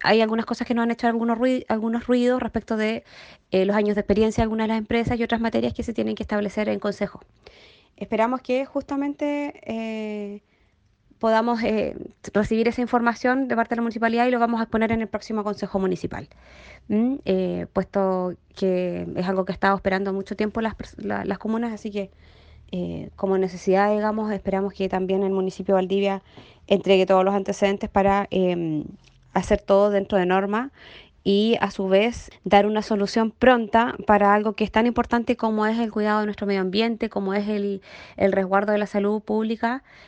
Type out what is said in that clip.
hay algunas cosas que nos han hecho algunos ruidos respecto de los años de experiencia de algunas de las empresas y otras materias que se tienen que establecer en consejo. Esperamos que justamente podamos recibir esa información de parte de la municipalidad y lo vamos a exponer en el próximo consejo municipal. Puesto que es algo que ha estado esperando mucho tiempo las comunas, así que como necesidad, digamos, esperamos que también el municipio de Valdivia entregue todos los antecedentes para hacer todo dentro de norma y a su vez dar una solución pronta para algo que es tan importante como es el cuidado de nuestro medio ambiente, como es el resguardo de la salud pública